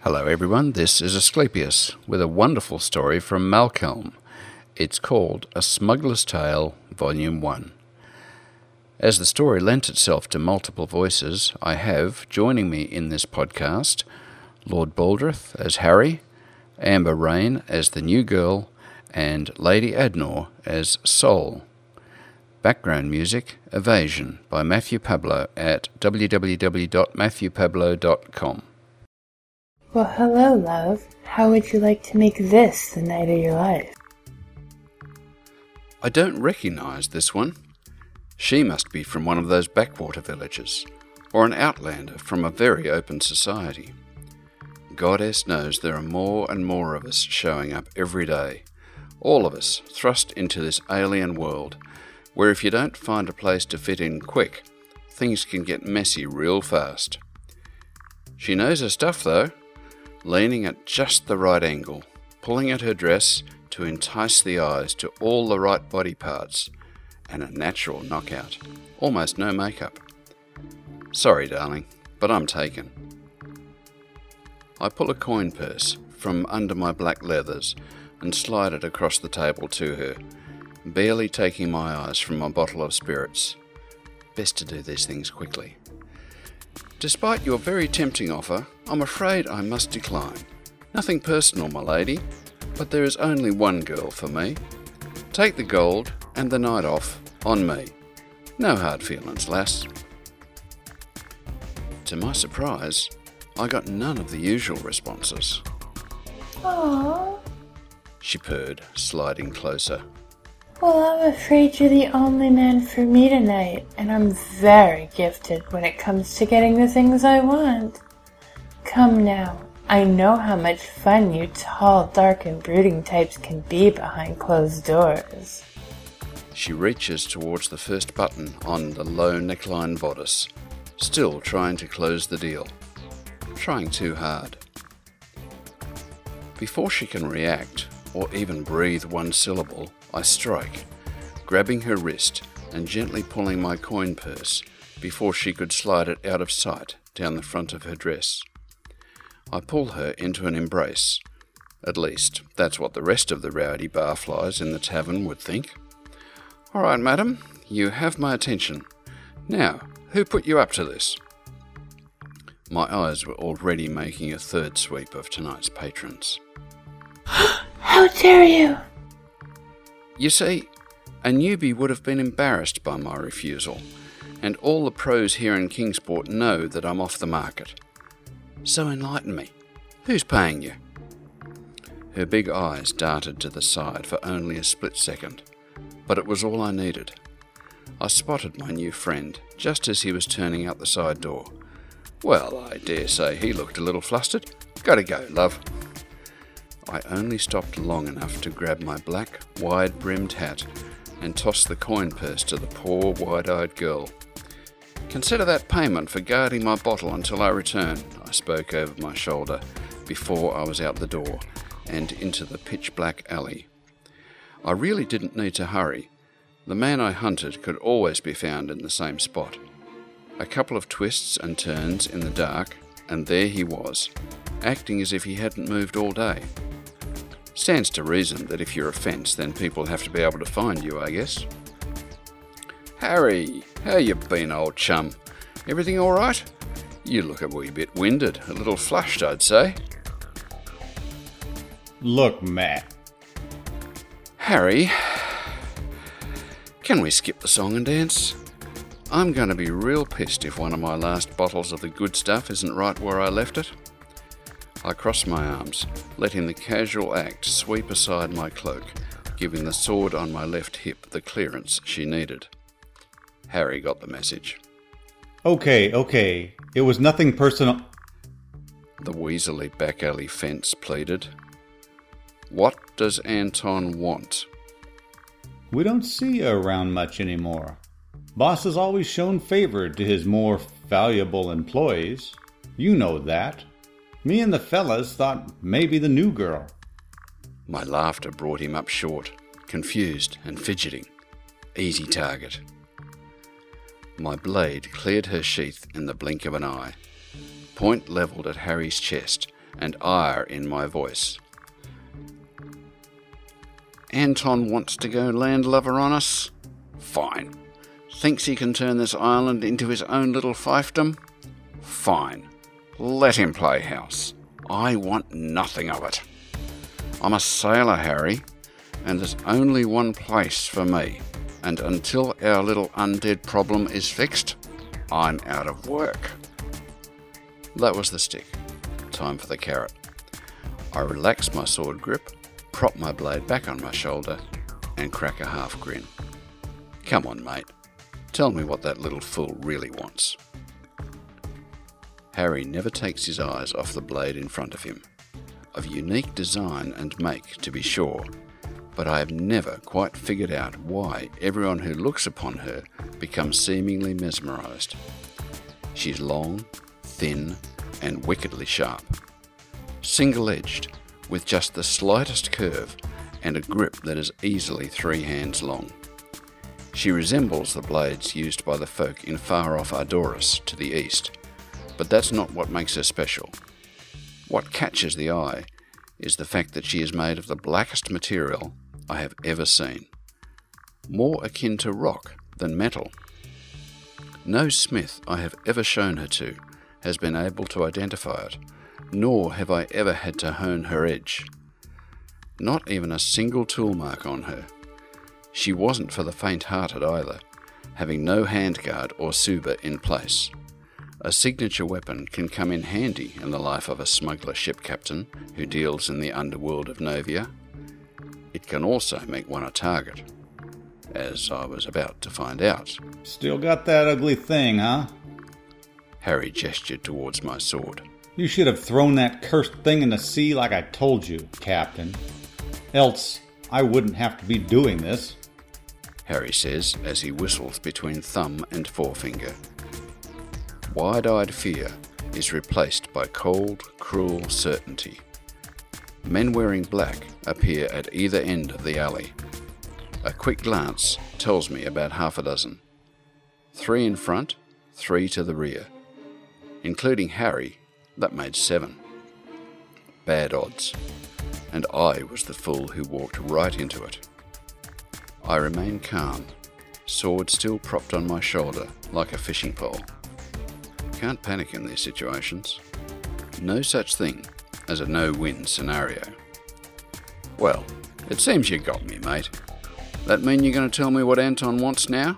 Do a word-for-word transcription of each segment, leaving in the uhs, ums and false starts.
Hello everyone, this is Asclepius with a wonderful story from Malcolm. It's called A Smuggler's Tale, Volume one. As the story lent itself to multiple voices, I have, joining me in this podcast, Lord Baldrith as Harry, Amber Rain as the new girl, and Lady Adnor as Sol. Background music, Evasion, by Matthew Pablo at w w w dot matthew pablo dot com. Well, hello, love. How would you like to make this the night of your life? I don't recognise this one. She must be from one of those backwater villages, or an outlander from a very open society. Goddess knows there are more and more of us showing up every day, all of us thrust into this alien world, where if you don't find a place to fit in quick, things can get messy real fast. She knows her stuff though, leaning at just the right angle, pulling at her dress to entice the eyes to all the right body parts, and a natural knockout, almost no makeup. Sorry, darling, but I'm taken. I pull a coin purse from under my black leathers and slide it across the table to her, barely taking my eyes from my bottle of spirits. Best to do these things quickly. Despite your very tempting offer, I'm afraid I must decline. Nothing personal, my lady, but there is only one girl for me. Take the gold and the night off on me. No hard feelings, lass. To my surprise, I got none of the usual responses. Aww. She purred, sliding closer. Well, I'm afraid you're the only man for me tonight, and I'm very gifted when it comes to getting the things I want. Come now, I know how much fun you tall, dark, and brooding types can be behind closed doors. She reaches towards the first button on the low neckline bodice, still trying to close the deal. Trying too hard. Before she can react, or even breathe one syllable, I strike, grabbing her wrist and gently pulling my coin purse before she could slide it out of sight down the front of her dress. I pull her into an embrace. At least, that's what the rest of the rowdy barflies in the tavern would think. All right, madam, you have my attention. Now, who put you up to this? My eyes were already making a third sweep of tonight's patrons. How dare you! You see, a newbie would have been embarrassed by my refusal, and all the pros here in Kingsport know that I'm off the market. So enlighten me. Who's paying you? Her big eyes darted to the side for only a split second, but it was all I needed. I spotted my new friend just as he was turning out the side door. Well, I dare say he looked a little flustered. Gotta go, love. I only stopped long enough to grab my black, wide-brimmed hat and toss the coin purse to the poor, wide-eyed girl. Consider that payment for guarding my bottle until I return, I spoke over my shoulder before I was out the door and into the pitch-black alley. I really didn't need to hurry. The man I hunted could always be found in the same spot. A couple of twists and turns in the dark, and there he was, acting as if he hadn't moved all day. Stands to reason that if you're a fence, then people have to be able to find you, I guess. Harry, how you been, old chum? Everything all right? You look a wee bit winded, a little flushed, I'd say. Look, Matt. Harry, can we skip the song and dance? I'm going to be real pissed if one of my last bottles of the good stuff isn't right where I left it. I crossed my arms, letting the casual act sweep aside my cloak, giving the sword on my left hip the clearance she needed. Harry got the message. Okay, okay. It was nothing personal. The weaselly back alley fence pleaded. What does Anton want? We don't see you around much anymore. Boss has always shown favor to his more valuable employees. You know that. Me and the fellas thought maybe the new girl. My laughter brought him up short, confused and fidgeting. Easy target. My blade cleared her sheath in the blink of an eye. Point levelled at Harry's chest, and ire in my voice. Anton wants to go landlubber on us? Fine. Thinks he can turn this island into his own little fiefdom? Fine. Let him play house. I want nothing of it. I'm a sailor, Harry, and there's only one place for me, and until our little undead problem is fixed, I'm out of work. That was the stick. Time for the carrot. I relax my sword grip, prop my blade back on my shoulder, and crack a half grin. Come on, mate. Tell me what that little fool really wants. Harry never takes his eyes off the blade in front of him. Of unique design and make, to be sure, but I have never quite figured out why everyone who looks upon her becomes seemingly mesmerised. She's long, thin, and wickedly sharp. Single-edged, with just the slightest curve and a grip that is easily three hands long. She resembles the blades used by the folk in far-off Ardoris to the east, but that's not what makes her special. What catches the eye is the fact that she is made of the blackest material I have ever seen, more akin to rock than metal. No smith I have ever shown her to has been able to identify it, nor have I ever had to hone her edge. Not even a single tool mark on her. She wasn't for the faint-hearted either, having no handguard or suba in place. A signature weapon can come in handy in the life of a smuggler ship captain who deals in the underworld of Novia. It can also make one a target, as I was about to find out. Still got that ugly thing, huh? Harry gestured towards my sword. You should have thrown that cursed thing in the sea like I told you, Captain. Else, I wouldn't have to be doing this, Harry says as he whistles between thumb and forefinger. Wide-eyed fear is replaced by cold, cruel certainty. Men wearing black appear at either end of the alley. A quick glance tells me about half a dozen. Three in front, three to the rear. Including Harry, that made seven. Bad odds. And I was the fool who walked right into it. I remain calm, sword still propped on my shoulder like a fishing pole. Can't panic in these situations. No such thing as a no-win scenario. Well, it seems you got me, mate. That mean you're going to tell me what Anton wants now?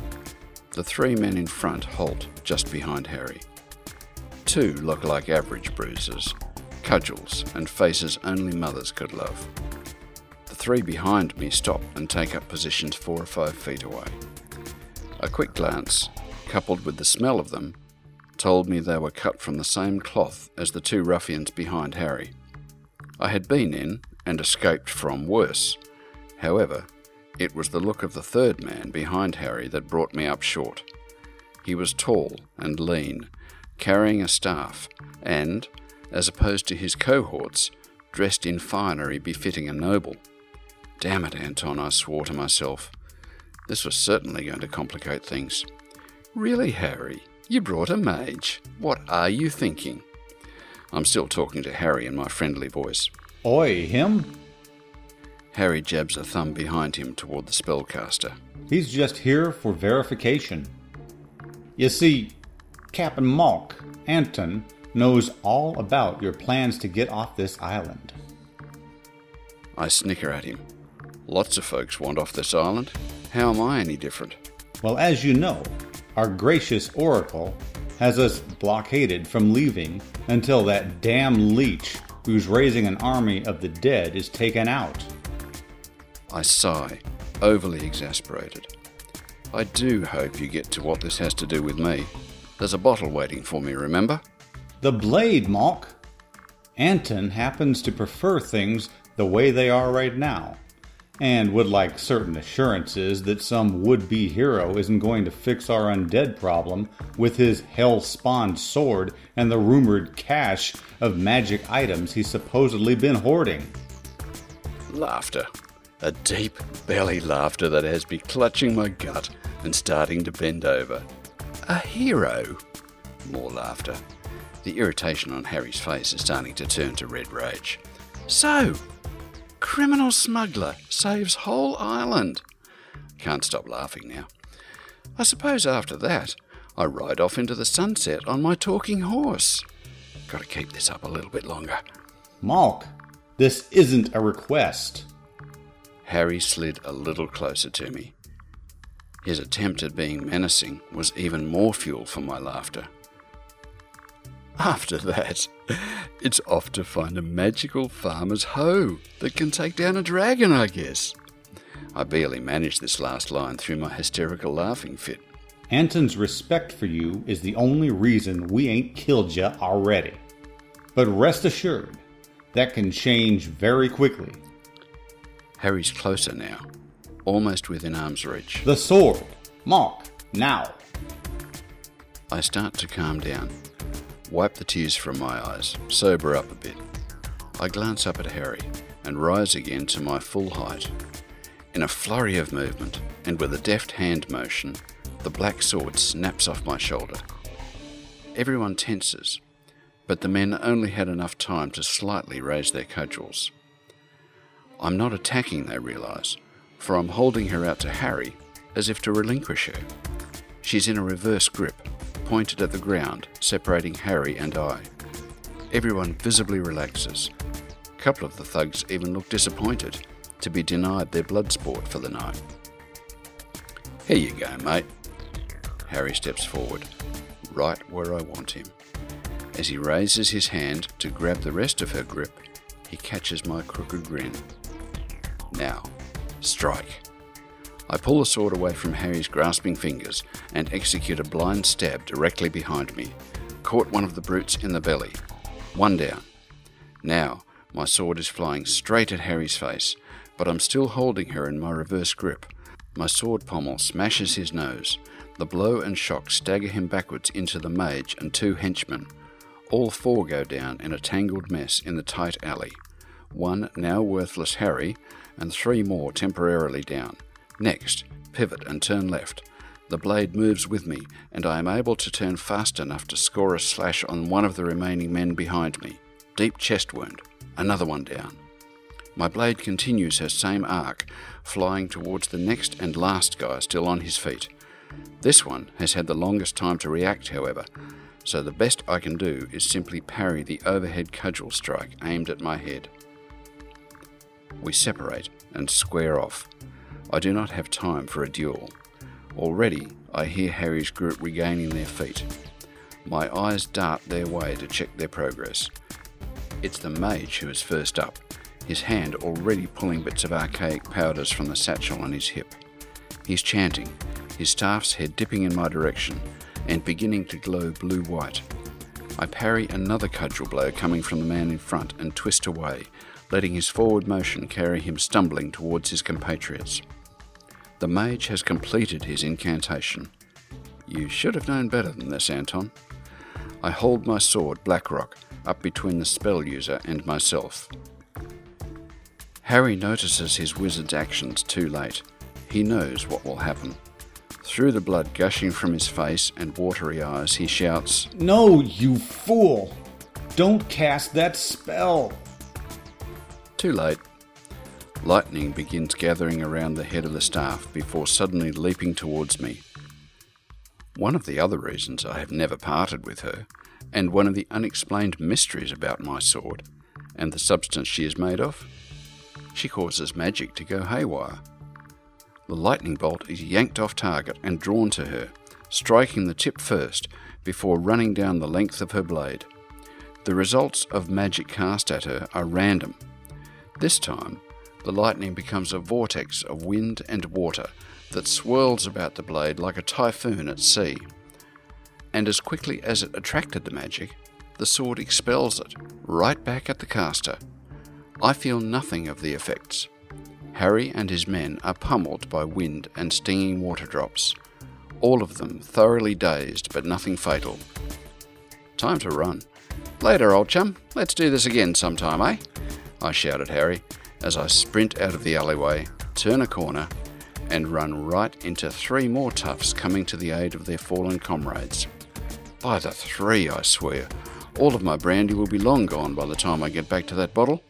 The three men in front halt just behind Harry. Two look like average bruisers, cudgels and faces only mothers could love. The three behind me stop and take up positions four or five feet away. A quick glance, coupled with the smell of them, told me they were cut from the same cloth as the two ruffians behind Harry. I had been in, and escaped from, worse. However, it was the look of the third man behind Harry that brought me up short. He was tall and lean, carrying a staff, and, as opposed to his cohorts, dressed in finery befitting a noble. Damn it, Anton, I swore to myself. This was certainly going to complicate things. Really, Harry? You brought a mage. What are you thinking? I'm still talking to Harry in my friendly voice. Oi, him? Harry jabs a thumb behind him toward the spellcaster. He's just here for verification. You see, Captain Malk, Anton, knows all about your plans to get off this island. I snicker at him. Lots of folks want off this island. How am I any different? Well, as you know, our gracious Oracle has us blockaded from leaving until that damn leech who's raising an army of the dead is taken out. I sigh, overly exasperated. I do hope you get to what this has to do with me. There's a bottle waiting for me, remember? The blade, Malk. Anton happens to prefer things the way they are right now, and would like certain assurances that some would-be hero isn't going to fix our undead problem with his hell-spawned sword and the rumored cache of magic items he's supposedly been hoarding. Laughter. A deep belly laughter that has me clutching my gut and starting to bend over. A hero. More laughter. The irritation on Harry's face is starting to turn to red rage. So, criminal smuggler saves whole island. Can't stop laughing now. I suppose after that, I ride off into the sunset on my talking horse. Got to keep this up a little bit longer. Malk, this isn't a request. Harry slid a little closer to me. His attempt at being menacing was even more fuel for my laughter. After that, it's off to find a magical farmer's hoe that can take down a dragon, I guess. I barely managed this last line through my hysterical laughing fit. Anton's respect for you is the only reason we ain't killed ya already. But rest assured, that can change very quickly. Harry's closer now, almost within arm's reach. The sword! Malk, now! I start to calm down, wipe the tears from my eyes, sober up a bit. I glance up at Harry and rise again to my full height. In a flurry of movement, and with a deft hand motion, the black sword snaps off my shoulder. Everyone tenses, but the men only had enough time to slightly raise their cudgels. I'm not attacking, they realise, for I'm holding her out to Harry as if to relinquish her. She's in a reverse grip, pointed at the ground, separating Harry and I. Everyone visibly relaxes. A couple of the thugs even look disappointed to be denied their blood sport for the night. Here you go, mate. Harry steps forward, right where I want him. As he raises his hand to grab the rest of her grip, he catches my crooked grin. Now, strike. I pull the sword away from Harry's grasping fingers and execute a blind stab directly behind me. Caught one of the brutes in the belly. One down. Now, my sword is flying straight at Harry's face, but I'm still holding her in my reverse grip. My sword pommel smashes his nose. The blow and shock stagger him backwards into the mage and two henchmen. All four go down in a tangled mess in the tight alley. One now worthless Harry, and three more temporarily down. Next, pivot and turn left. The blade moves with me, and I am able to turn fast enough to score a slash on one of the remaining men behind me. Deep chest wound. Another one down. My blade continues her same arc, flying towards the next and last guy still on his feet. This one has had the longest time to react, however, so the best I can do is simply parry the overhead cudgel strike aimed at my head. We separate and square off. I do not have time for a duel. Already I hear Harry's group regaining their feet. My eyes dart their way to check their progress. It's the mage who is first up, his hand already pulling bits of archaic powders from the satchel on his hip. He's chanting, his staff's head dipping in my direction and beginning to glow blue-white. I parry another cudgel blow coming from the man in front and twist away, letting his forward motion carry him stumbling towards his compatriots. The mage has completed his incantation. You should have known better than this, Anton. I hold my sword, Blackrock, up between the spell user and myself. Harry notices his wizard's actions too late. He knows what will happen. Through the blood gushing from his face and watery eyes, he shouts, "No, you fool! Don't cast that spell!" Too late. Lightning begins gathering around the head of the staff before suddenly leaping towards me. One of the other reasons I have never parted with her, and one of the unexplained mysteries about my sword, and the substance she is made of, she causes magic to go haywire. The lightning bolt is yanked off target and drawn to her, striking the tip first before running down the length of her blade. The results of magic cast at her are random. This time, the lightning becomes a vortex of wind and water that swirls about the blade like a typhoon at sea. And as quickly as it attracted the magic, the sword expels it, right back at the caster. I feel nothing of the effects. Harry and his men are pummeled by wind and stinging water drops, all of them thoroughly dazed but nothing fatal. Time to run. Later, old chum. Let's do this again sometime, eh? I shout at Harry as I sprint out of the alleyway, turn a corner, and run right into three more toughs coming to the aid of their fallen comrades. By the three, I swear, All of my brandy will be long gone by the time I get back to that bottle.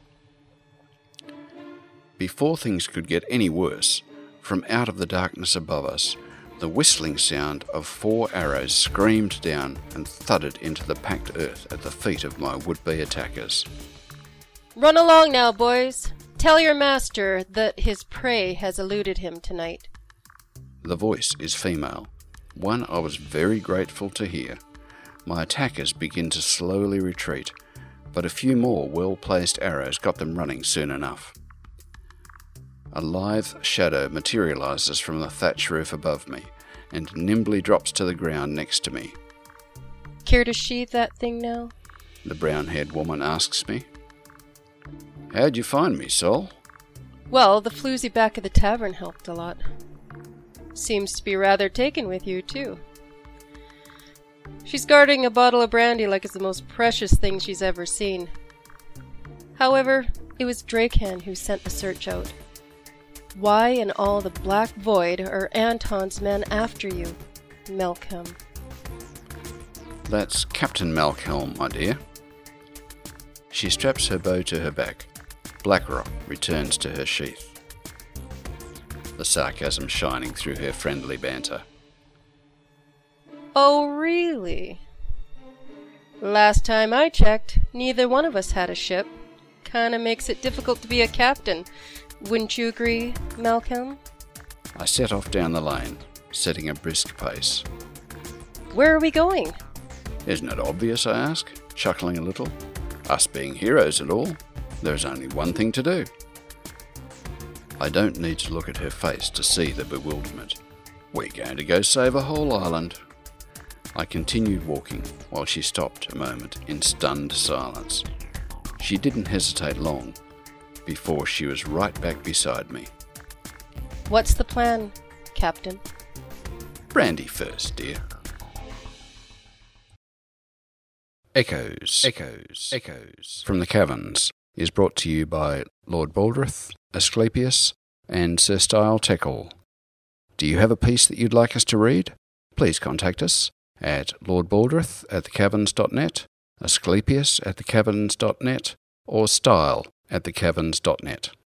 Before things could get any worse, from out of the darkness above us, the whistling sound of four arrows screamed down and thudded into the packed earth at the feet of my would-be attackers. Run along now, boys. Tell your master that his prey has eluded him tonight. The voice is female, one I was very grateful to hear. My attackers begin to slowly retreat, but a few more well-placed arrows got them running soon enough. A lithe shadow materializes from the thatch roof above me and nimbly drops to the ground next to me. Care to sheathe that thing now? The brown-haired woman asks me. How'd you find me, Sol? Well, the floozy back of the tavern helped a lot. Seems to be rather taken with you, too. She's guarding a bottle of brandy like it's the most precious thing she's ever seen. However, it was Drakehan who sent the search out. Why in all the black void are Anton's men after you, Malcolm? That's Captain Malcolm, my dear. She straps her bow to her back. Blackrock returns to her sheath, the sarcasm shining through her friendly banter. Oh, really? Last time I checked, neither one of us had a ship. Kinda makes it difficult to be a captain. Wouldn't you agree, Malcolm? I set off down the lane, setting a brisk pace. Where are we going? Isn't it obvious, I ask, chuckling a little? Us being heroes and all, there's only one thing to do. I don't need to look at her face to see the bewilderment. We're going to go save a whole island. I continued walking while she stopped a moment in stunned silence. She didn't hesitate long before she was right back beside me. What's the plan, Captain? Brandy first, dear. Echoes, Echoes, Echoes from the Caverns is brought to you by Lord Baldrith, Asclepius, and Sir Style Teckle. Do you have a piece that you'd like us to read? Please contact us at Lord Baldrith at the caverns dot net, Asclepius at the caverns dot net, or Style at the caverns dot net.